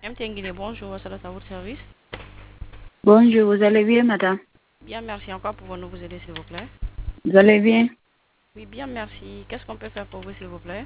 Mtengine, bonjour, c'est à votre service. Bonjour, vous allez bien, madame? Bien, merci. Encore pouvons-nous vous aider, s'il vous plaît? Vous allez bien? Oui, bien, merci. Qu'est-ce qu'on peut faire pour vous, s'il vous plaît?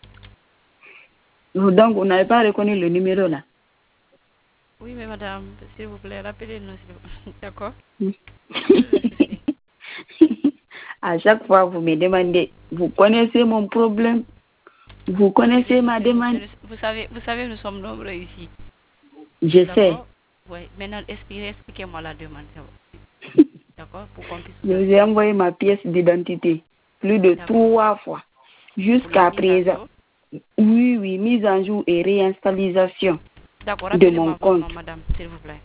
Donc, vous n'avez pas reconnu le numéro là? Oui, mais madame, s'il vous plaît, rappelez-nous, s'il vous plaît. D'accord? Hmm. Je peux vous assister. À chaque fois, vous me demandez, vous connaissez mon problème? Vous Oui, mais connaissez ma demande? vous savez, nous sommes nombreux ici. Je sais. D'accord? Oui, maintenant, expliquez-moi la demande. D'accord? Pour qu'on puisse Je vous vous ai assister. envoyé ma pièce d'identité plus de D'accord. 3 fois. Pour la Jusqu'à mise à présent. jour. Oui, oui, mise en jour et réinstallation D'accord, de mon rappelez-moi votre nom, compte. madame, s'il vous plaît.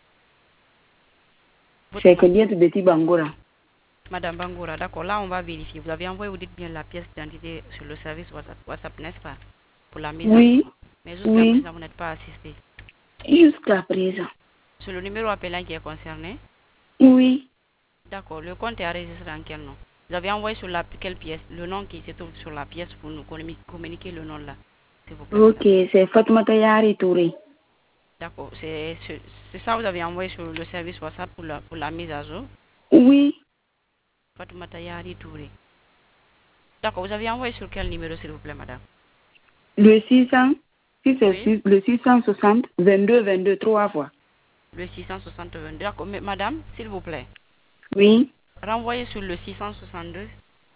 Votre C'est nom. combien de petits Bangora? Madame Bangoura, d'accord, là on va vérifier. Vous avez envoyé, vous dites bien la pièce d'identité sur le service WhatsApp, n'est-ce pas? Pour la mise à Oui, jour. Mais jusqu'à oui, présent, vous n'êtes pas assisté. jusqu'à présent. Sur le numéro appelant qui est concerné, Oui. d'accord, le compte est enregistré en quel nom? Vous avez envoyé sur quelle pièce? Le nom qui se trouve sur la pièce pour nous communiquer le nom là, s'il vous plaît, Ok, madame. c'est Fatmata Yari Touré. D'accord, c'est ça que vous avez envoyé sur le service WhatsApp pour la mise à jour. Oui, Fatoumata Yari Touré. D'accord, vous avez envoyé sur quel numéro, s'il vous plaît, madame? le 600, si c'est Oui, le 660, 22, 22, 3 fois. le 662. D'accord, mais madame, s'il vous plaît. Oui, Renvoyez sur le 662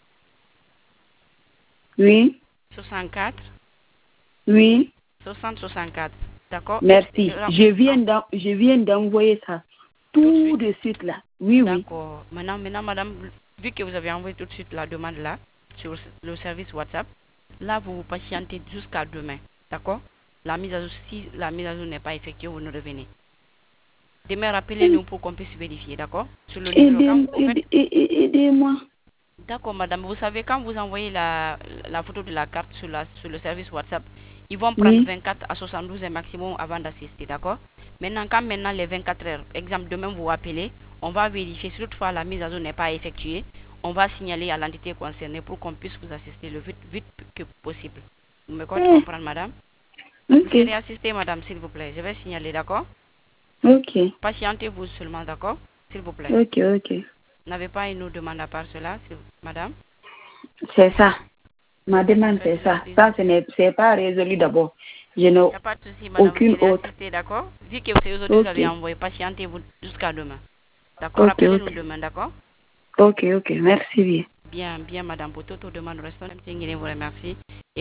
oui, 64 oui, 60 64. D'accord? merci. Je viens d'envoyer ça Tout de tout suite. de suite là. Oui, oui. D'accord. Maintenant, madame, vu que vous avez envoyé tout de suite la demande là, sur le service WhatsApp, là, vous vous patientez jusqu'à demain. D'accord? La mise à jour, si la mise à jour n'est pas effectuée, vous nous revenez. Demain, rappelez-nous pour qu'on puisse vérifier. D'accord? Sur le numéro. Aidez-moi. D'accord, madame. Vous savez, quand vous envoyez la photo de la carte sur le service WhatsApp, ils vont prendre Oui. 24 à 72 heures maximum avant d'assister, d'accord? Quand les 24 heures, exemple, demain vous appelez, on va vérifier si toutefois la mise à jour n'est pas effectuée, on va signaler à l'entité concernée pour qu'on puisse vous assister le vite que possible. Vous me comprendre, madame? Vous Ok, serez assistée, madame, s'il vous plaît. Je vais signaler, d'accord? ok, Patientez-vous seulement, d'accord? S'il vous plaît. ok, ok. Vous n'avez pas une autre demande à part cela, madame? C'est ça. Ma Je vous demande, souhaite c'est une ça. agréable. Ça, c'est pas résolu d'abord. Je n'ai Il n'y a pas de souci, madame, vous aucune serez autre. assistée, d'accord? Vu que c'est aujourd'hui, vous Ok, avez envoyé, patientez-vous jusqu'à demain. D'accord? ok, Rappelez-nous ok. demain, d'accord? Ok, ok. Merci bien. Bien, bien, madame, pour toutes vos demandes restantes, je vous remercie.